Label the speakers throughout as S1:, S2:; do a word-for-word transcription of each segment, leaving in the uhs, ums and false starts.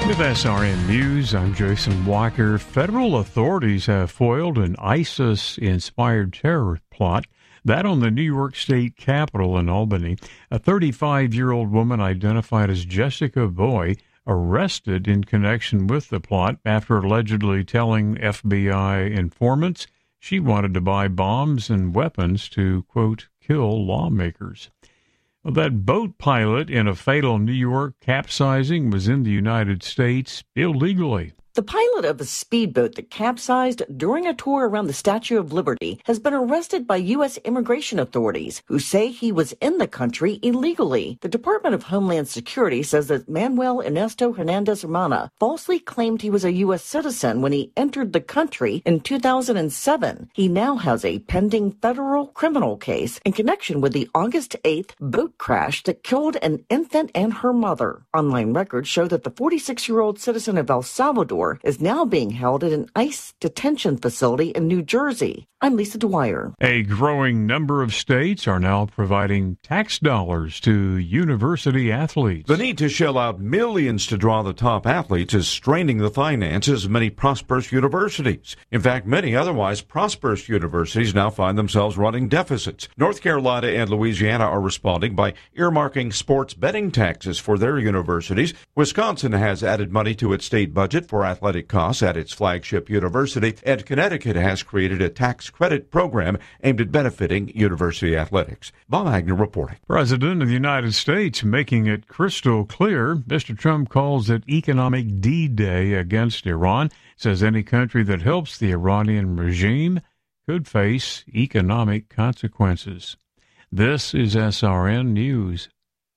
S1: With S R N News, I'm Jason Walker. Federal authorities have foiled an ISIS-inspired terror plot, that on the New York State Capitol in Albany. A thirty-five-year-old woman identified as Jessica Boy arrested in connection with the plot after allegedly telling F B I informants she wanted to buy bombs and weapons to, quote, kill lawmakers. Well, that boat pilot in a fatal New York capsizing was in the United States illegally.
S2: The pilot of a speedboat that capsized during a tour around the Statue of Liberty has been arrested by U S immigration authorities, who say he was in the country illegally. The Department of Homeland Security says that Manuel Ernesto Hernandez Hermana falsely claimed he was a U S citizen when he entered the country in two thousand seven. He now has a pending federal criminal case in connection with the August eighth boat crash that killed an infant and her mother. Online records show that the forty-six-year-old citizen of El Salvador is now being held at an ICE detention facility in New Jersey. I'm Lisa Dwyer.
S1: A growing number of states are now providing tax dollars to university athletes.
S3: The need to shell out millions to draw the top athletes is straining the finances of many prosperous universities. In fact, many otherwise prosperous universities now find themselves running deficits. North Carolina and Louisiana are responding by earmarking sports betting taxes for their universities. Wisconsin has added money to its state budget for athletic costs at its flagship university, and Connecticut has created a tax credit program aimed at benefiting university athletics. Bob Agnew reporting.
S1: President of the United States making it crystal clear Mister Trump calls it economic D-Day against Iran, says any country that helps the Iranian regime could face economic consequences. This is S R N News.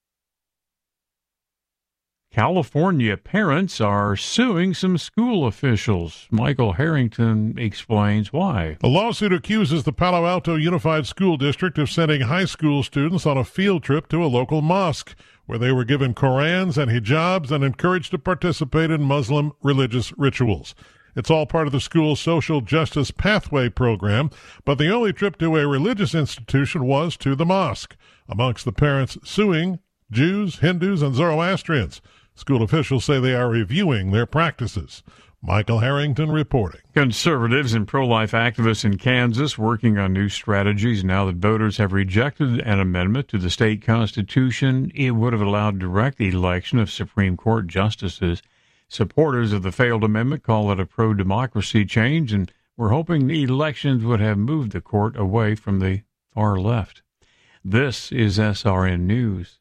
S1: California parents are suing some school officials. Michael Harrington explains why.
S4: A lawsuit accuses the Palo Alto Unified School District of sending high school students on a field trip to a local mosque, where they were given Korans and hijabs and encouraged to participate in Muslim religious rituals. It's all part of the school's Social Justice Pathway program, but the only trip to a religious institution was to the mosque. Amongst the parents suing, Jews, Hindus, and Zoroastrians. School officials say they are reviewing their practices. Michael Harrington reporting.
S1: Conservatives and pro-life activists in Kansas working on new strategies now that voters have rejected an amendment to the state constitution. It would have allowed direct election of Supreme Court justices. Supporters of the failed amendment call it a pro-democracy change, and we're hoping the elections would have moved the court away from the far left. This is S R N News.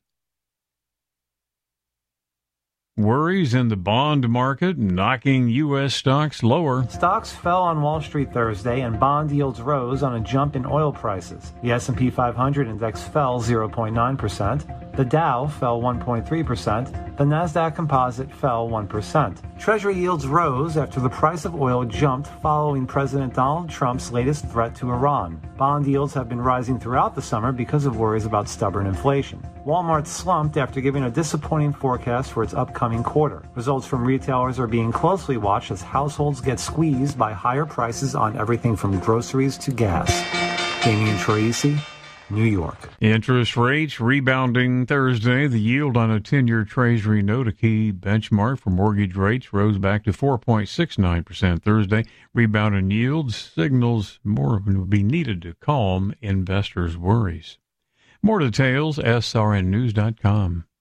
S1: Worries in the bond market knocking U S stocks lower.
S5: Stocks fell on Wall Street Thursday and bond yields rose on a jump in oil prices. The S and P five hundred index fell zero point nine percent. The Dow fell one point three percent. The Nasdaq Composite fell one percent. Treasury yields rose after the price of oil jumped following President Donald Trump's latest threat to Iran. Bond yields have been rising throughout the summer because of worries about stubborn inflation. Walmart slumped after giving a disappointing forecast for its upcoming quarter. Results from retailers are being closely watched as households get squeezed by higher prices on everything from groceries to gas. Damian Troisi, New York.
S1: Interest rates rebounding Thursday. The yield on a ten-year Treasury note, a key benchmark for mortgage rates, rose back to four point six nine percent Thursday. Rebound in yields signals more will be needed to calm investors' worries. More details, S R N news dot com.